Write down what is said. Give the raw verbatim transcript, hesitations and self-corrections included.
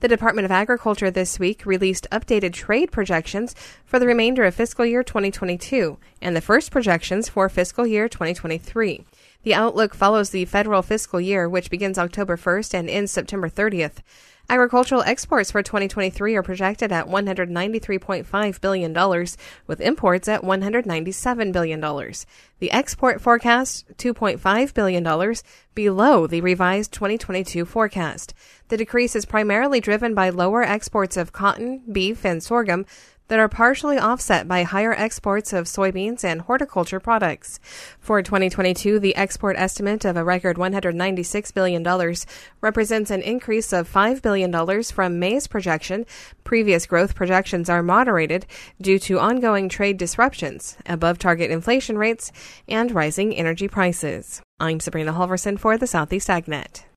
The Department of Agriculture this week released updated trade projections for the remainder of fiscal year twenty twenty-two and the first projections for fiscal year twenty twenty-three. The outlook follows the federal fiscal year, which begins October first and ends September thirtieth. Agricultural exports for twenty twenty-three are projected at one hundred ninety-three point five billion dollars, with imports at one hundred ninety-seven billion dollars. The export forecast, two point five billion dollars, below the revised twenty twenty-two forecast. The decrease is primarily driven by lower exports of cotton, beef, and sorghum that are partially offset by higher exports of soybeans and horticulture products. For twenty twenty-two, the export estimate of a record one hundred ninety-six billion dollars represents an increase of five billion dollars from May's projection. Previous growth projections are moderated due to ongoing trade disruptions, above-target inflation rates, and rising energy prices. I'm Sabrina Halverson for the Southeast AgNet.